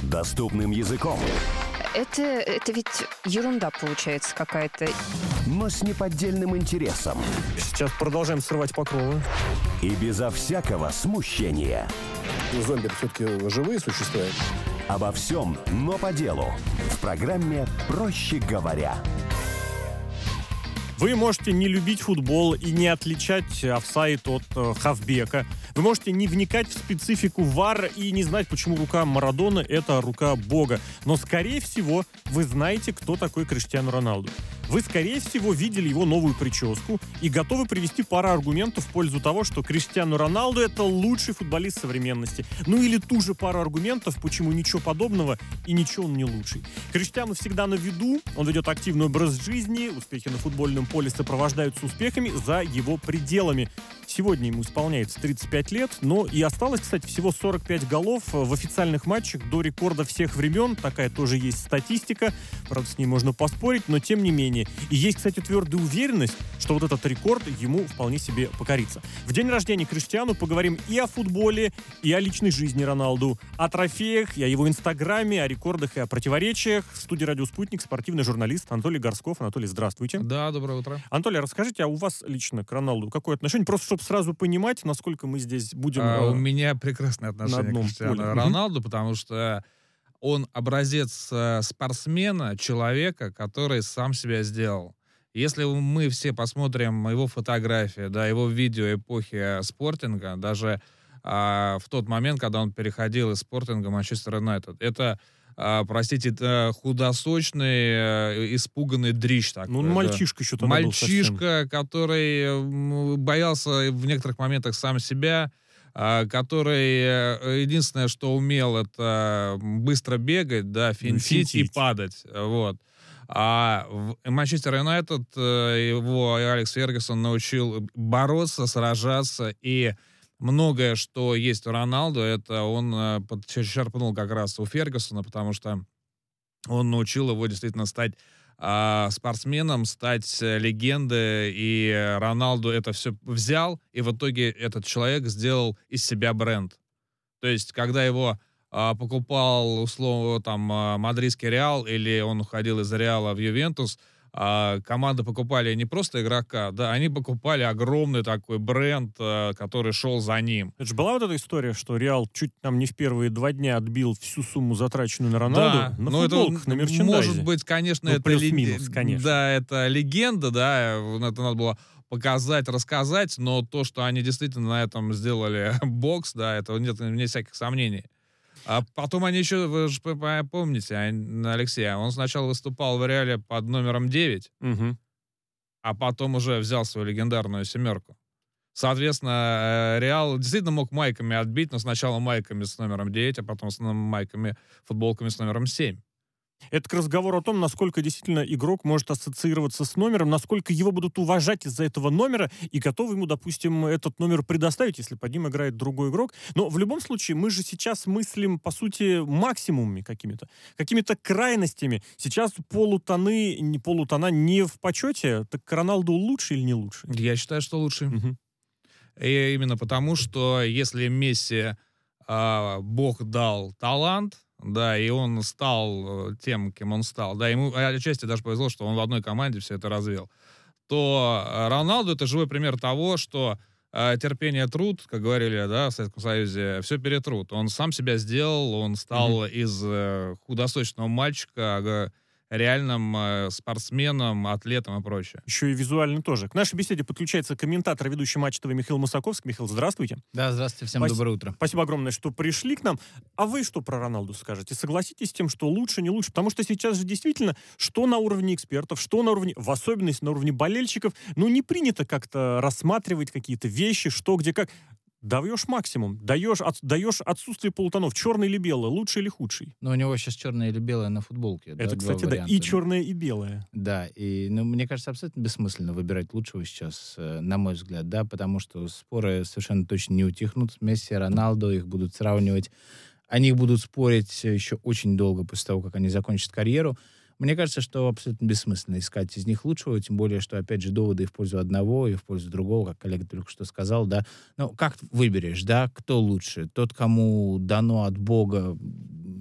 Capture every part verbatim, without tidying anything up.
Доступным языком. Это, это ведь ерунда получается какая-то. Но с неподдельным интересом. Сейчас продолжаем срывать покровы. И безо всякого смущения. Зомби все-таки живые существа. Обо всем, но по делу. В программе «Проще говоря». Вы можете не любить футбол и не отличать офсайд от э, хавбека. Вы можете не вникать в специфику ВАР и не знать, почему рука Марадоны — это рука Бога. Но, скорее всего, вы знаете, кто такой Криштиану Роналду. Вы, скорее всего, видели его новую прическу и готовы привести пару аргументов в пользу того, что Криштиану Роналду — это лучший футболист современности. Ну или ту же пару аргументов, почему ничего подобного и ничего он не лучший. Криштиану всегда на виду, он ведет активный образ жизни, успехи на футбольном поле сопровождаются успехами за его пределами. Сегодня ему исполняется тридцать пять лет, но и осталось, кстати, всего сорок пять голов в официальных матчах до рекорда всех времен. Такая тоже есть статистика, правда, с ней можно поспорить, но тем не менее. И есть, кстати, твердая уверенность, что вот этот рекорд ему вполне себе покорится. В день рождения Криштиану поговорим и о футболе, и о личной жизни Роналду, о трофеях, и о его инстаграме, о рекордах и о противоречиях. В студии «Радио Спутник» спортивный журналист Анатолий Горсков. Анатолий, здравствуйте. Да, доброе утро. Анатолий, расскажите, а у вас лично к Роналду какое отношение? Просто чтобы сразу понимать, насколько мы здесь будем... А, э, у меня прекрасное отношение к Криштиану поле. Роналду, потому что он образец э, спортсмена, человека, который сам себя сделал. Если мы все посмотрим его фотографии, да, его видео эпохи спортинга, даже э, в тот момент, когда он переходил из спортинга в Манчестер Юнайтед, это, э, простите, это худосочный, э, испуганный дрищ такой. Ну, мальчишка еще тогда был совсем. Мальчишка, который м, боялся в некоторых моментах сам себя, э, который э, единственное, что умел, это быстро бегать, да, финтить, финтить. и падать. Вот. А в Манчестер Юнайтед э, его Алекс Фергюсон научил бороться, сражаться, и многое, что есть у Роналду, это он э, подчерпнул как раз у Фергюсона, потому что он научил его действительно стать э, спортсменом, стать легендой, и Роналду это все взял, и в итоге этот человек сделал из себя бренд. То есть, когда его покупал, условно, там, мадридский Реал, или он уходил из Реала в Ювентус, а команды покупали не просто игрока, да, они покупали огромный такой бренд, который шел за ним. Это же была вот эта история, что Реал чуть там не в первые два дня отбил всю сумму, затраченную на Роналду, Да, на но футболках, это, на мерчендайзе. может быть, конечно, Ну, это... плюс-минус, конечно. Да, это легенда, да, это надо было показать, рассказать, но то, что они действительно на этом сделали бокс, да, это нет, вне всяких сомнений. А потом они еще, вы же помните, Алексей, он сначала выступал в Реале под номером девять, Угу. а потом уже взял свою легендарную семерку. Соответственно, Реал действительно мог майками отбить, но сначала майками с номером девять, а потом с майками, футболками с номером семь. Это к разговору о том, насколько действительно игрок может ассоциироваться с номером, насколько его будут уважать из-за этого номера и готовы ему, допустим, этот номер предоставить, если под ним играет другой игрок. Но в любом случае мы же сейчас мыслим, по сути, максимумами какими-то, какими-то крайностями. Сейчас полутоны, не полутона не в почете, так Роналду лучше или не лучше? Я считаю, что лучше. Угу. И именно потому, что если Месси э, Бог дал талант, да, и он стал тем, кем он стал, да, ему отчасти даже повезло, что он в одной команде все это развил, то Роналду — это живой пример того, что э, терпение, труд, как говорили, да, в Советском Союзе, все перетрут. Он сам себя сделал, он стал mm-hmm. из э, худосочного мальчика реальным э, спортсменом, атлетом и прочее. Еще и визуально тоже. К нашей беседе подключается комментатор, ведущий Матч ТВ Михаил Мусаковский. Михаил, здравствуйте. Да, здравствуйте, всем Спас... доброе утро. Спасибо огромное, что пришли к нам. А вы что про Роналду скажете? Согласитесь с тем, что лучше, не лучше? Потому что сейчас же действительно, что на уровне экспертов, что на уровне, в особенности на уровне болельщиков, ну не принято как-то рассматривать какие-то вещи, что, где, как. Даешь максимум, даешь, от, даешь отсутствие полутонов, черный или белый, лучший или худший. Но у него сейчас черное или белое на футболке. Это, да, кстати, да, и черное, и белое. Да, и, ну, мне кажется, абсолютно бессмысленно выбирать лучшего сейчас, на мой взгляд, да, потому что споры совершенно точно не утихнут. Месси, Роналду, их будут сравнивать, о них будут спорить еще очень долго после того, как они закончат карьеру. Мне кажется, что абсолютно бессмысленно искать из них лучшего, тем более, что, опять же, доводы и в пользу одного, и в пользу другого, как коллега только что сказал, да. Ну, как выберешь, да, кто лучше? Тот, кому дано от Бога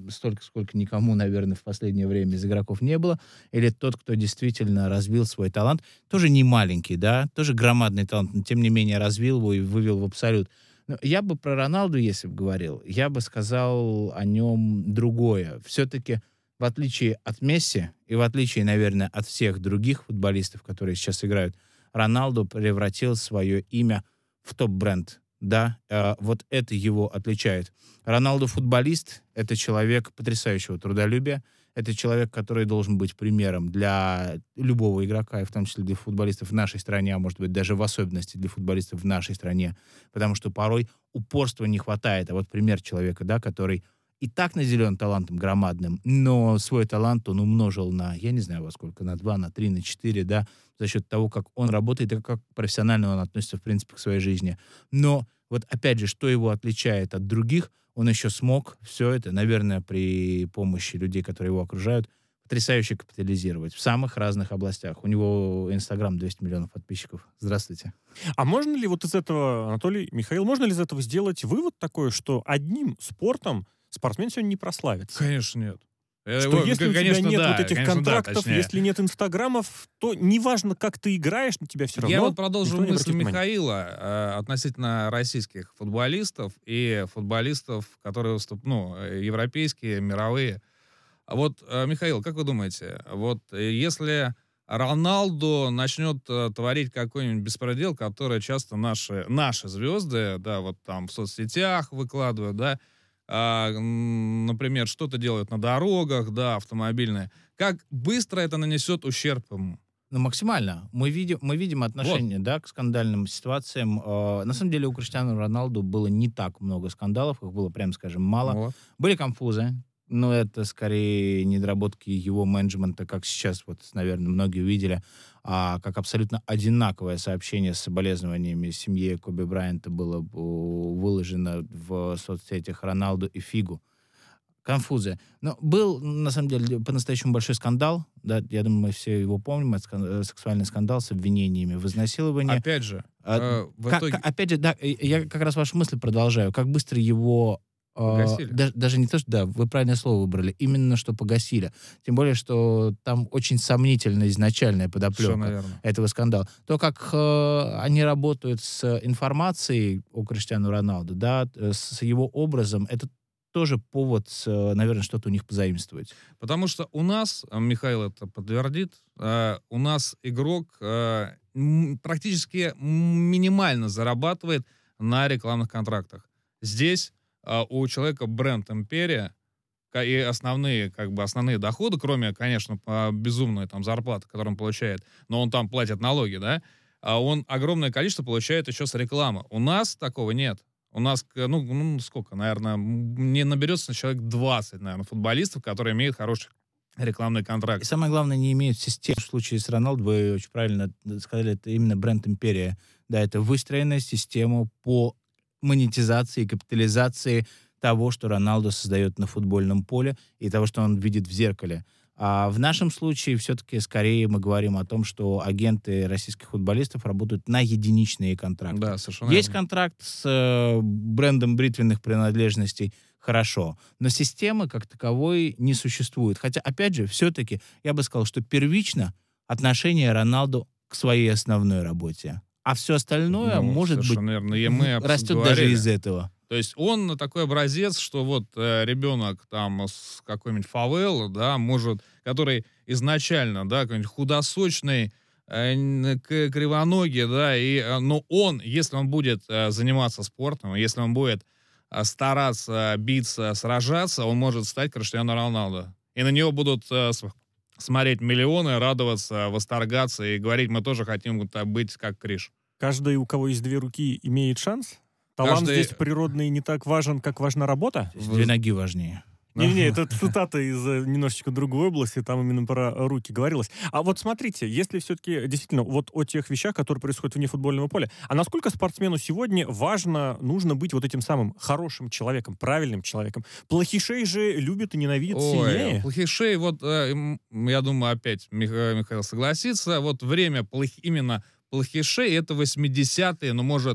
столько, сколько никому, наверное, в последнее время из игроков не было, или тот, кто действительно развил свой талант, тоже не маленький, да, тоже громадный талант, но тем не менее развил его и вывел в абсолют. Но я бы про Роналду, если бы говорил, я бы сказал о нем другое. Все-таки, в отличие от Месси и в отличие, наверное, от всех других футболистов, которые сейчас играют, Роналду превратил свое имя в топ-бренд. Да, э, вот это его отличает. Роналду футболист, это человек потрясающего трудолюбия, это человек, который должен быть примером для любого игрока, и в том числе для футболистов в нашей стране, а может быть даже в особенности для футболистов в нашей стране, потому что порой упорства не хватает. А вот пример человека, да, который и так наделен талантом громадным, но свой талант он умножил на, я не знаю во сколько, на два, на три, на четыре, да, за счет того, как он работает и как профессионально он относится, в принципе, к своей жизни. Но вот опять же, что его отличает от других, он еще смог все это, наверное, при помощи людей, которые его окружают, потрясающе капитализировать в самых разных областях. У него Инстаграм двести миллионов подписчиков. Здравствуйте. А можно ли вот из этого, Анатолий, Михаил, можно ли из этого сделать вывод такой, что одним спортом спортсмен сегодня не прославится? Конечно, нет. Что Его, если у конечно, тебя нет да, вот этих конечно, контрактов, да, если нет инстаграмов, то неважно, как ты играешь, на тебя все равно Я вот продолжу никто не мысль обратит внимания. Михаила э, относительно российских футболистов и футболистов, которые выступ, ну, европейские, мировые. А вот, э, Михаил, как вы думаете, вот э, если Роналду начнет э, творить какой-нибудь беспредел, который часто наши, наши звезды, да, вот там в соцсетях выкладывают, да, а, м, например, что-то делают на дорогах, да, автомобильные, как быстро это нанесет ущерб ему? Ну, максимально. Мы видим, мы видим отношение, да, к скандальным ситуациям. Э, на самом деле у Криштиану Роналду было не так много скандалов, их было, прям скажем, мало. Вот. Были конфузы, но это скорее недоработки его менеджмента, как сейчас, вот, наверное, многие увидели, а как абсолютно одинаковое сообщение с соболезнованиями семье Коби Брайанта было э, выложено в соцсетях Роналду и Фигу. Конфузы. Но был, на самом деле, по-настоящему большой скандал. Да, я думаю, мы все его помним. Это скан- сексуальный скандал с обвинениями в изнасиловании. Опять же, А, э, в Как- итоге... как- опять же, да, э, я как раз вашу мысль продолжаю. Как быстро его... э, Погасили. да- даже не то, что... Да, вы правильное слово выбрали. Именно что погасили. Тем более, что там очень сомнительная изначальная подоплека Совершенно верно. этого скандала. То, как э, они работают с информацией о Криштиану Роналду, да, э, с его образом, это тоже повод, э, наверное, что-то у них позаимствовать. Потому что у нас, э, Михаил это подтвердит, э, у нас игрок э, м, практически м, минимально зарабатывает на рекламных контрактах. Здесь э, у человека бренд «Империя», ка- и основные, как бы, основные доходы, кроме, конечно, по- безумной там зарплаты, которую он получает, но он там платит налоги, да, а он огромное количество получает еще с рекламы. У нас такого нет. У нас, к- ну, ну, сколько, наверное, м, не наберется человек двадцать, наверное, футболистов, которые имеют хороший рекламный И контракт. самое главное, не имеют системы. В случае с Роналду, вы очень правильно сказали, это именно бренд «Империя». Да, это выстроенная система по монетизации, капитализации того, что Роналду создает на футбольном поле и того, что он видит в зеркале. А в нашем случае все-таки скорее мы говорим о том, что агенты российских футболистов работают на единичные контракты. Да, совершенно Есть верно. контракт с э, брендом бритвенных принадлежностей, хорошо. Но системы как таковой не существует. Хотя, опять же, все-таки я бы сказал, что первично отношение Роналду к своей основной работе. А все остальное, Ну, может быть, совершенно верно. И мы об этом растет даже говорили. из этого. То есть он такой образец, что вот э, ребенок там с какой-нибудь фавелы, да, может, который изначально, да, какой-нибудь худосочный, э, н- к- кривоногий, да, и, э, но он, если он будет э, заниматься спортом, если он будет э, стараться, биться, сражаться, он может стать Криштиану Роналду. И на него будут э, с- смотреть миллионы, радоваться, восторгаться и говорить, мы тоже хотим вот так быть, как Криш. Каждый, у кого есть две руки, имеет шанс? Талант Каждый- здесь природный не так важен, как важна работа? Две ноги важнее. Не-не, это цитата из э, немножечко другой области, там именно про руки говорилось. А вот смотрите, если все-таки действительно вот о тех вещах, которые происходят вне футбольного поля, а насколько спортсмену сегодня важно, нужно быть вот этим самым хорошим человеком, правильным человеком? Плохишей же любят и ненавидят Ой, сильнее. плохишей, вот, э, м, я думаю, опять Мих- Михаил согласится, вот время плох- именно плохишей, это восьмидесятые, ну, может,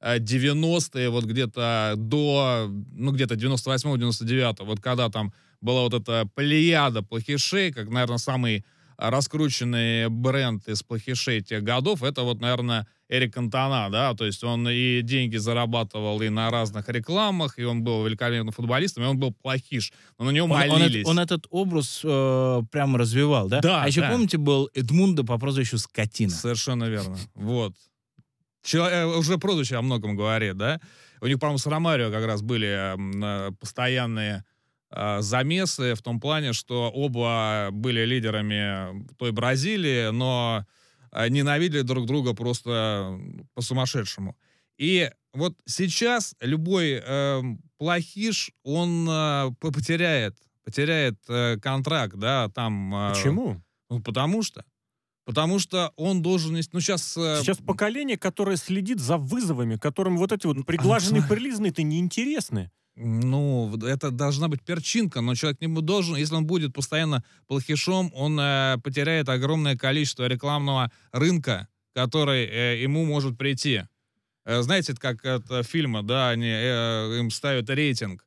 девяностые, вот где-то до, ну, где-то девяносто восьмого девяносто девятого, вот когда там была вот эта плеяда плохишей, как, наверное, самый раскрученный бренд из плохишей тех годов, это вот, наверное, Эрик Кантона, да, то есть он и деньги зарабатывал и на разных рекламах, и он был великолепным футболистом, и он был плохиш, но на него Он, молились. он, он этот образ э, прямо развивал, да? Да, А еще да. помните, был Эдмундо по прозвищу Скотина. Совершенно верно, вот. Чело- уже прозвище о многом говорит, да? У них, по-моему, с Ромарио как раз были э, постоянные э, замесы в том плане, что оба были лидерами той Бразилии, но э, ненавидели друг друга просто по-сумасшедшему. И вот сейчас любой э, плохиш, он э, потеряет, потеряет э, контракт, да, там... Э, Почему? Ну, потому что. Потому что он должен... Ну, сейчас... э, Сейчас поколение, которое следит за вызовами, которым вот эти вот приглаженные, прилизанные-то неинтересны. Ну, это должна быть перчинка, но человек не должен, если он будет постоянно плохишом, он э, потеряет огромное количество рекламного рынка, который э, ему может прийти. Э, знаете, это как это фильмы, да, они э, им ставят рейтинг.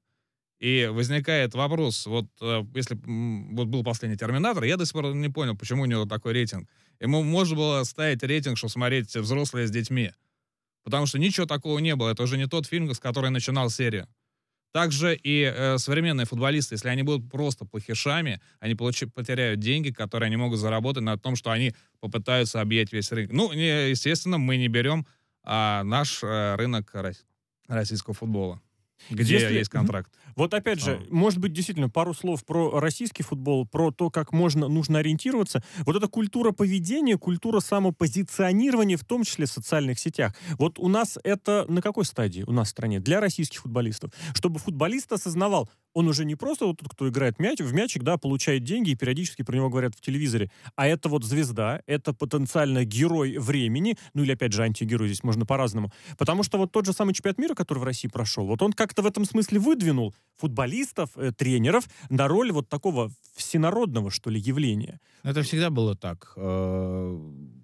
И возникает вопрос, вот э, если м, вот был последний «Терминатор», я до сих пор не понял, почему у него такой рейтинг. Ему можно было ставить рейтинг, что смотреть взрослые с детьми. Потому что ничего такого не было. Это уже не тот фильм, с которого начинал серию. Также и э, современные футболисты, если они будут просто плохишами, они получи- потеряют деньги, которые они могут заработать на том, что они попытаются объять весь рынок. Ну, не, естественно, мы не берем а, наш э, рынок рос- российского футбола, где Если- есть контракт. Вот опять же, А. может быть, действительно, пару слов про российский футбол, про то, как можно, нужно ориентироваться. Вот эта культура поведения, культура самопозиционирования, в том числе в социальных сетях. Вот у нас это на какой стадии у нас в стране для российских футболистов? Чтобы футболист осознавал, он уже не просто вот тот, кто играет мяч, в мячик, да, получает деньги, и периодически про него говорят в телевизоре, а это вот звезда, это потенциально герой времени, ну или опять же антигерой, здесь можно по-разному. Потому что вот тот же самый чемпионат мира, который в России прошел, вот он как-то в этом смысле выдвинул футболистов, э, тренеров на роль вот такого всенародного, что ли, явления. Это всегда было так. Э,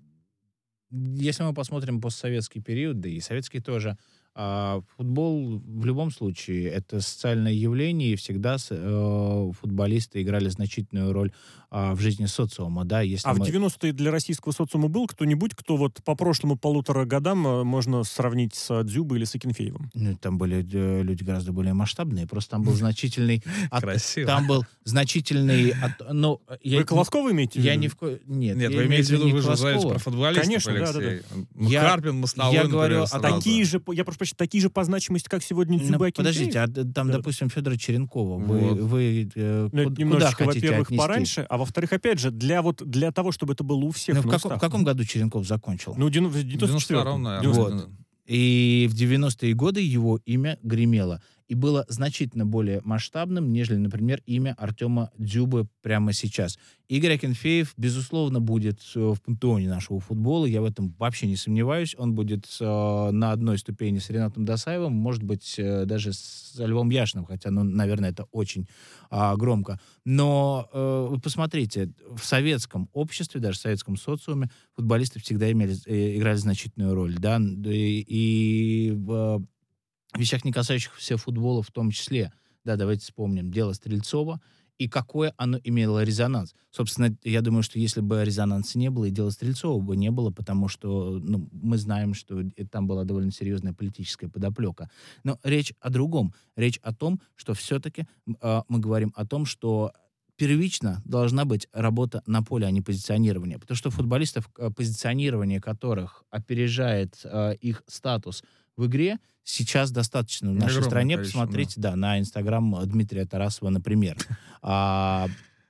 Если мы посмотрим постсоветский период, да и советский тоже, а, футбол в любом случае это социальное явление, и всегда с- э, футболисты играли значительную роль а, в жизни социума, да, если А в мы- девяностые для российского социума был кто-нибудь, кто вот по прошлому полутора годам э, можно сравнить с Дзюбой или с Акинфеевым? Ну, там были э, люди гораздо более масштабные, просто там был значительный... от- Красиво. Там был значительный... от- ну, я- Вы Колоскова имеете в Я виду? ни в ко... Нет, Нет, я вы имею имеете в виду, не вы же знаете Колоскова. про футболистов, Конечно, да, да, Алексей. Ну, Я- Карпин, Мостовой, я например, говорю о сразу. Такие же, по- я прошу прощения, такие же по значимости, как сегодня Ну, Дзюба и Акинфеев? подождите, а д- там, Да. допустим, Федора Черенкова. Вы, Вот. вы э, Ну, это куд- куда немножечко, хотите во-первых, отнести? пораньше, а во-вторых, опять же, для вот для того, чтобы это было у всех Ну, в, на каком, устах. в каком году Черенков закончил? Ну, в девяносто- в В девяносто втором, девяносто четвёртом. наверное. Вот. И в девяностые годы его имя гремело. И было значительно более масштабным, нежели, например, имя Артема Дзюбы прямо сейчас. Игорь Акинфеев, безусловно, будет э, в пантеоне нашего футбола. Я в этом вообще не сомневаюсь. Он будет э, на одной ступени с Ренатом Досаевым, может быть, э, даже с Львом Яшиным, хотя, ну, наверное, это очень а, громко. Но э, вы посмотрите, в советском обществе, даже в советском социуме, футболисты всегда имели, э, играли значительную роль, да, и, и в э, вещах, не касающихся футбола в том числе. Да, давайте вспомним дело Стрельцова и какое оно имело резонанс. Собственно, я думаю, что если бы резонанса не было, и дела Стрельцова бы не было, потому что, ну, мы знаем, что и там была довольно серьезная политическая подоплека. Но речь о другом. Речь о том, что все-таки э, мы говорим о том, что первично должна быть работа на поле, а не позиционирование. Потому что футболистов, э, позиционирование которых опережает э, их статус в игре, сейчас достаточно в нашей Огромное стране. количество, Посмотрите, да, на Инстаграм Дмитрия Тарасова, например. А,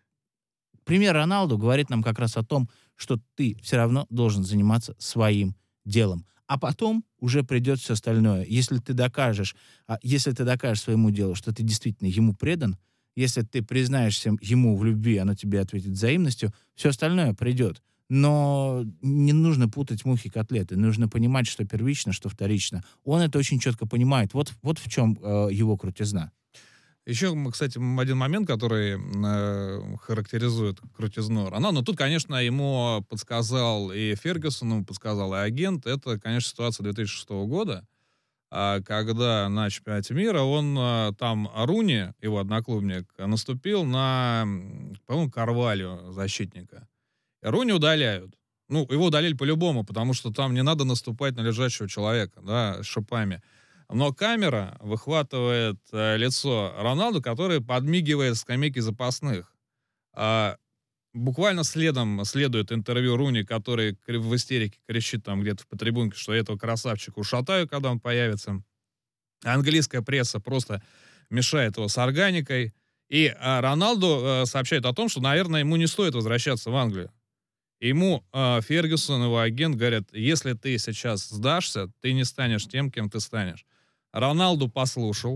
пример Роналду говорит нам как раз о том, что ты все равно должен заниматься своим делом. А потом уже придет все остальное. Если ты докажешь, а, если ты докажешь своему делу, что ты действительно ему предан, если ты признаешься ему в любви, оно тебе ответит взаимностью, все остальное придет. Но не нужно путать мухи и котлеты. Нужно понимать, что первично, что вторично. Он это очень четко понимает. Вот, вот в чем э, его крутизна. Еще, м, кстати, м, один момент, который э, характеризует крутизну Роналду. Но тут, конечно, ему подсказал и Фергюсон, ему подсказал и агент. Это, конечно, ситуация две тысячи шестого года, а, когда на чемпионате мира он а, там Руни, его одноклубник, наступил на, м, по-моему, Карвалью, защитника. И Руни удаляют. Ну, его удалили по-любому, потому что там не надо наступать на лежачего человека, да, с шипами. Но камера выхватывает э, лицо Роналду, который подмигивает с скамейки запасных. А, буквально следом следует интервью Руни, который кри- в истерике кричит там где-то в трибунке, что этого красавчика ушатаю, когда он появится. Английская пресса просто мешает его с органикой. И а, Роналду э, сообщает о том, что, наверное, ему не стоит возвращаться в Англию. Ему э, Фергюсон, его агент, говорят, если ты сейчас сдашься, ты не станешь тем, кем ты станешь. Роналду послушал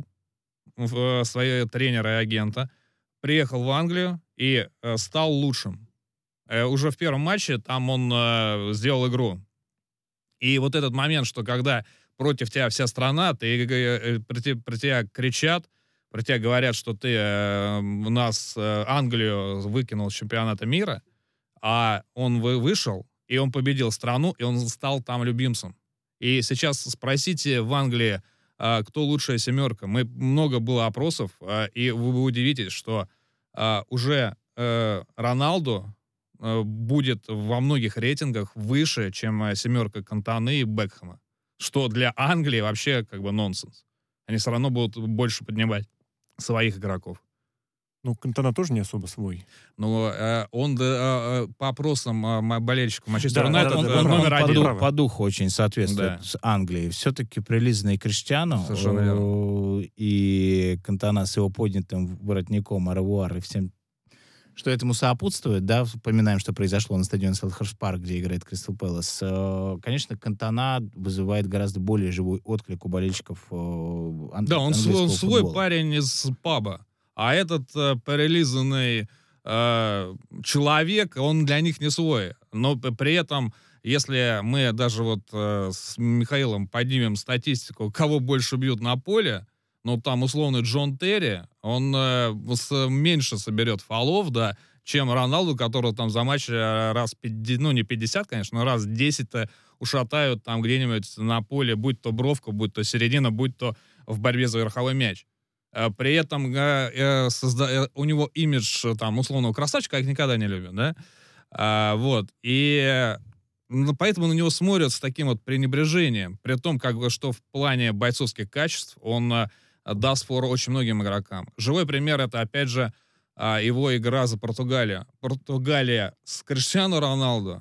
э, своего тренера и агента, приехал в Англию и э, стал лучшим. Э, уже в первом матче там он э, сделал игру. И вот этот момент, что когда против тебя вся страна, ты, э, про, те, про тебя кричат, про тебя говорят, что ты э, у нас э, Англию выкинул с чемпионата мира, а он вы, вышел, и он победил страну, и он стал там любимцем. И сейчас спросите в Англии, а, кто лучшая семерка. Мы, много было опросов, а, и вы, вы удивитесь, что а, уже а, Роналду а, будет во многих рейтингах выше, чем а, семерка Кантаны и Бекхэма. Что для Англии вообще как бы нонсенс. Они все равно будут больше поднимать своих игроков. Ну, Кантана тоже не особо свой. Но э, он э, по опросам э, болельщиков Манчестер Да, Юнайтед да, да, э, да, Он, номер он один. по, ду- по духу очень соответствует Да. с Англией. Все-таки прилизанный Криштиану Совершенно верно. э, и Кантана с его поднятым воротником, аревуар и всем, что этому сопутствует, да, вспоминаем, что произошло на стадионе Селхерст Парк, где играет Кристал Пэлас. Э, конечно, Кантана вызывает гораздо более живой отклик у болельщиков э, ан- Да, он свой, английского он свой футбола. парень из паба. А этот э, прилизанный э, человек, он для них не свой. Но п- при этом, если мы даже вот э, с Михаилом поднимем статистику, кого больше бьют на поле, ну, там, условно, Джон Терри, он э, с, меньше соберет фолов, да, чем Роналду, которого там за матч э, раз пятьдесят, ну, не пятьдесят, конечно, но раз десять-то ушатают там где-нибудь на поле, будь то бровка, будь то середина, будь то в борьбе за верховой мяч. При этом э, э, созда... э, у него имидж там условного красавчика, их никогда не любят, да? А, вот. И э, ну, поэтому на него смотрят с таким вот пренебрежением. При том, как бы, что в плане бойцовских качеств он э, даст фору очень многим игрокам. Живой пример — это, опять же, э, его игра за Португалию. Португалия с Криштиану Роналду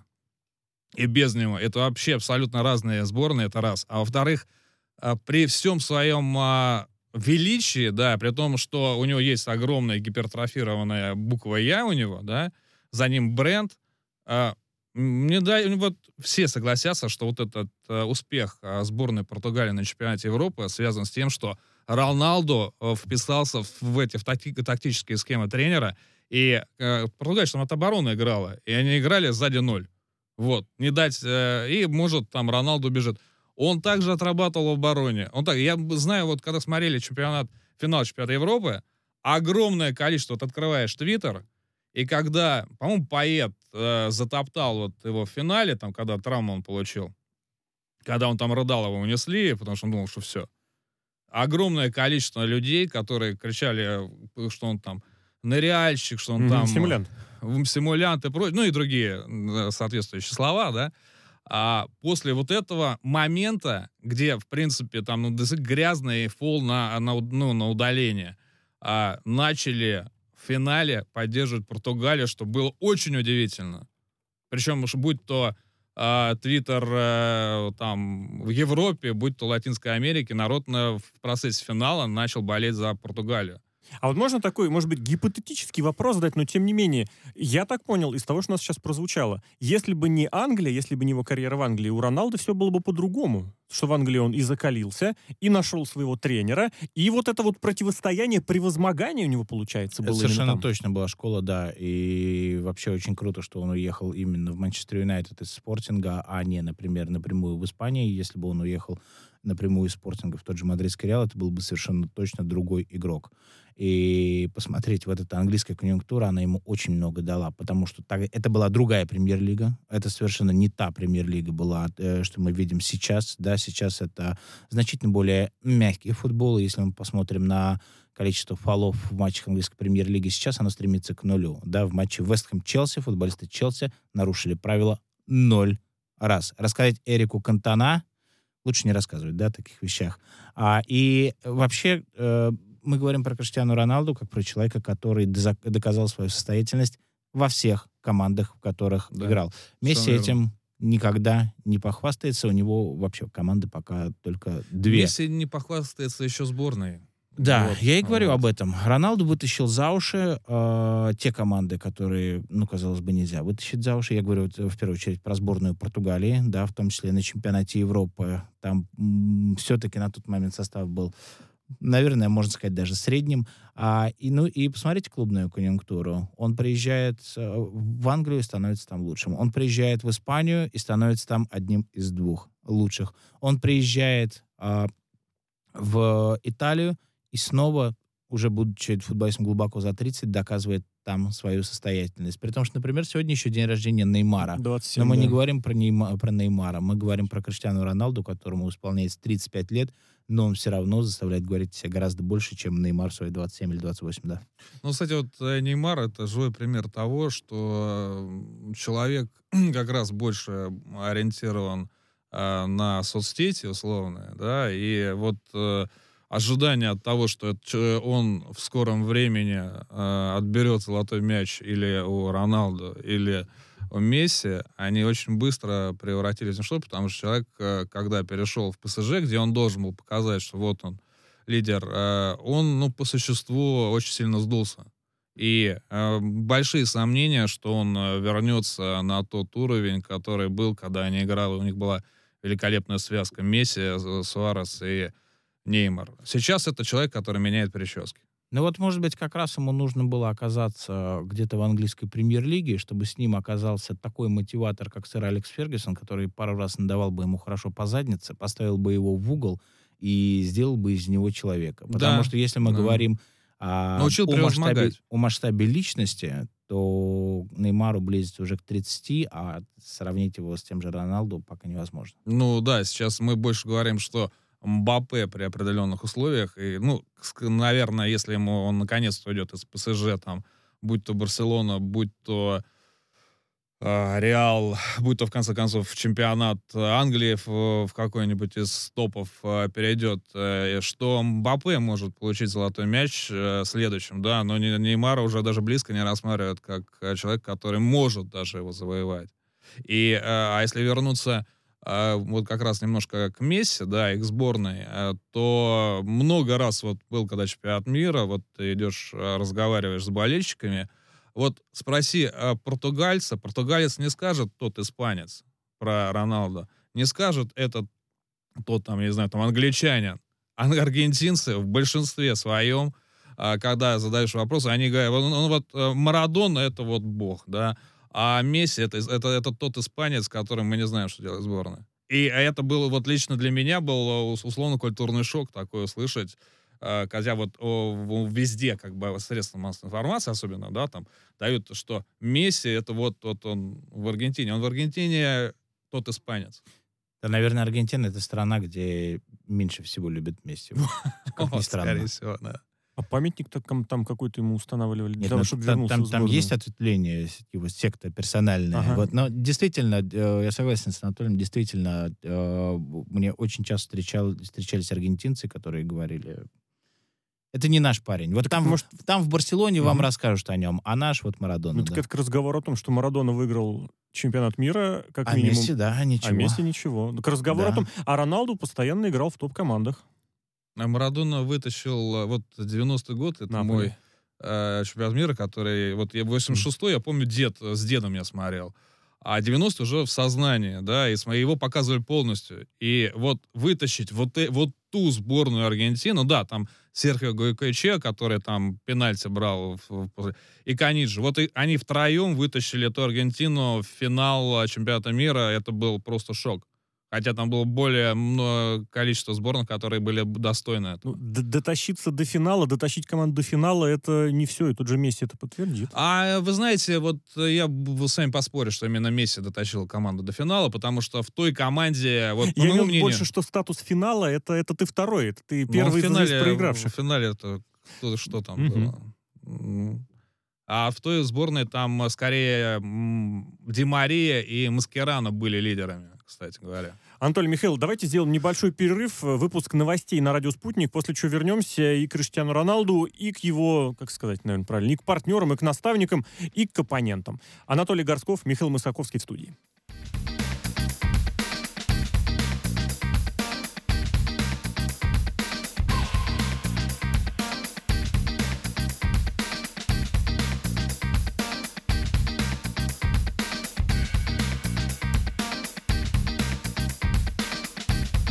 и без него — это вообще абсолютно разные сборные, это раз. А во-вторых, э, при всем своем... Э, величие, да, при том, что у него есть огромная гипертрофированная буква «Я» у него, да, за ним бренд. А, мне да, вот все согласятся, что вот этот а, успех а, сборной Португалии на чемпионате Европы связан с тем, что Роналду а, вписался в, в эти в такти, тактические схемы тренера, и а, Португалия там от обороны играла, и они играли сзади ноль. Вот, не дать, а, и может там Роналду бежит. Он также отрабатывал в обороне. Он так, я знаю, вот когда смотрели чемпионат, финал чемпионата Европы, огромное количество, вот открываешь Твиттер, и когда, по-моему, Паэт э, затоптал вот его в финале, там, когда травму он получил, когда он там рыдал, его унесли, потому что он думал, что все. Огромное количество людей, которые кричали, что он там ныряльщик, что он Мгм, там... симулянт. Симулянт и прочее, ну и другие э, соответствующие слова, да. А после вот этого момента, где, в принципе, там ну, грязный фол на, на, ну, на удаление, а, начали в финале поддерживать Португалию, что было очень удивительно. Причем, уж будь то Твиттер а, там в Европе, будь то Латинской Америке, народ на, в процессе финала начал болеть за Португалию. А вот можно такой, может быть, гипотетический вопрос задать, но тем не менее, я так понял из того, что у нас сейчас прозвучало, если бы не Англия, если бы не его карьера в Англии, у Роналду все было бы по-другому. Что в Англии он и закалился, и нашел своего тренера, и вот это вот противостояние, превозмогание у него, получается, было Это совершенно именно там. точно была школа, да. И вообще очень круто, что он уехал именно в Манчестер Юнайтед из Спортинга, а не, например, напрямую в Испании. Если бы он уехал напрямую из Спортинга в тот же мадридский Реал, это был бы совершенно точно другой игрок. И посмотреть, вот эта английская конъюнктура, она ему очень много дала, потому что так, это была другая премьер-лига. Это совершенно не та премьер-лига была, э, что мы видим сейчас. Да, сейчас это значительно более мягкий футбол. Если мы посмотрим на количество фолов в матчах английской премьер-лиги, сейчас оно стремится к нулю. Да, в матче Вест Хэм-Челси футболисты Челси нарушили правила ноль раз. Рассказать Эрику Кантона лучше не рассказывать, да, о таких вещах. А, и вообще э, мы говорим про Криштиану Роналду как про человека, который дозак- доказал свою состоятельность во всех командах, в которых Да, играл. Месси совершенно этим никогда не похвастается. У него вообще команды пока только две. Месси не похвастается еще сборной. Да, Вот, я и говорю вот. об этом. Роналду вытащил за уши э, те команды, которые, ну, казалось бы, нельзя вытащить за уши. Я говорю вот, в первую очередь про сборную Португалии, да, в том числе на чемпионате Европы. Там м- все-таки на тот момент состав был, наверное, можно сказать, даже средним. А, и, ну, и посмотрите клубную конъюнктуру. Он приезжает э, в Англию и становится там лучшим. Он приезжает в Испанию и становится там одним из двух лучших. Он приезжает э, в Италию и снова, уже будучи футболистом глубоко за тридцать, доказывает там свою состоятельность. При том, что, например, сегодня еще день рождения Неймара. двадцать семь, Но мы да. не говорим про, Нейма, про Неймара, мы говорим про Криштиану Роналду, которому исполняется тридцать пять лет, но он все равно заставляет говорить о себе гораздо больше, чем Неймар в свои двадцать семь или двадцать восемь, да. Ну, кстати, вот э, Неймар — это живой пример того, что э, человек как раз больше ориентирован э, на соцсети условные, да, и вот э, ожидание от того, что это ч- он в скором времени э, отберет золотой мяч или у Роналду, или у Месси, они очень быстро превратились в что, потому что человек, э, когда перешел в ПСЖ, где он должен был показать, что вот он лидер, э, он, ну, по существу очень сильно сдулся. И э, большие сомнения, что он э, вернется на тот уровень, который был, когда они играли. У них была великолепная связка Месси, э, Суарес и Неймар. Сейчас это человек, который меняет прически. Ну вот, может быть, как раз ему нужно было оказаться где-то в английской премьер-лиге, чтобы с ним оказался такой мотиватор, как сэр Алекс Фергюсон, который пару раз надавал бы ему хорошо по заднице, поставил бы его в угол и сделал бы из него человека. Потому Да, что если мы да. говорим а, Научил о, масштабе, превозмогать. о масштабе личности, то Неймару близится уже к тридцати, а сравнить его с тем же Роналду пока невозможно. Ну да, сейчас мы больше говорим, что Мбаппе при определенных условиях, и, ну, ск- наверное, если ему он наконец-то уйдет из ПСЖ, там, будь то Барселона, будь то э, Реал, будь то, в конце концов, чемпионат Англии в, в какой-нибудь из топов э, перейдет, э, что Мбаппе может получить золотой мяч э, следующим, да, но не- Неймара уже даже близко не рассматривают как э, человек, который может даже его завоевать. И, э, а если вернуться э, вот как раз немножко к Месси, да, и к сборной, э, то много раз вот был, когда чемпионат мира, вот ты идешь, э, разговариваешь с болельщиками, вот спроси э, португальца, португалец не скажет тот испанец про Роналду, не скажет этот тот там, я не знаю, там англичанин, а аргентинцы в большинстве своем, а, когда задаешь вопросы, они говорят, ну, ну, вот э, Марадона — это вот бог, да, а Месси — это, это, это тот испанец, с которым мы не знаем, что делать сборная. И это было вот лично для меня был ус- условно-культурный шок такой услышать, э, хотя вот о, в- везде как бы средства массовой информации особенно, да, там дают, что Месси — это вот тот он в Аргентине, он в Аргентине тот испанец. Да, наверное, Аргентина — это страна, где меньше всего любят Месси. Как ни Вот, странно. скорее всего, да. А памятник там, там какой-то ему устанавливали, для Нет, того, ну, чтобы там, вернулся там, в там сборную? есть ответвление, его секта персональная. Ага. Вот, но действительно, э, я согласен с Анатолием, действительно, э, мне очень часто встречал, встречались аргентинцы, которые говорили, это не наш парень. Вот Так, там, может- в- там в Барселоне вам Мгм. расскажут о нем, а наш вот Марадона. Ну, да. так это к разговору о том, что Марадона выиграл чемпионат мира, как А минимум. Месси, да, ничего. А Месси ничего. К разговору Да. о том, а Роналду постоянно играл в топ-командах. А Марадона вытащил, э, вот девяностый год, это Наполи. мой э, чемпионат мира, который, вот я восемьдесят шестой, я помню, дед, э, с дедом я смотрел, а девяностый уже в сознании, да, и см- его показывали полностью. И вот вытащить вот, э- вот ту сборную Аргентину, да, там Серхио Гойкоэчеа, который там пенальти брал, в- в- и Каниджи, вот и они втроем вытащили эту Аргентину в финал э, чемпионата мира, это был просто шок. Хотя там было более много количество сборных, которые были достойны этого. Ну, д- дотащиться до финала, дотащить команду до финала, это не все, и тот же Месси это подтвердит. А вы знаете, вот я бы с вами поспорю, что именно Месси дотащил команду до финала, потому что в той команде, вот, по Я моему имел мнению... больше, что статус финала, это, это ты второй, это ты ну, первый в из финале, проигравших. В финале это кто, что там Мгм. было. М. А в той сборной там э, скорее м, Ди Мария и Маскерано были лидерами, кстати говоря. Анатолий Михайлович, давайте сделаем небольшой перерыв, э, выпуск новостей на радио «Спутник», после чего вернемся и к Криштиану Роналду, и к его, как сказать, наверное, правильно, и к партнерам, и к наставникам, и к оппонентам. Анатолий Горсков, Михаил Мысаковский в студии.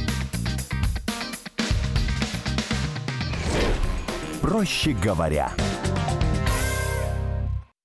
Проще говоря.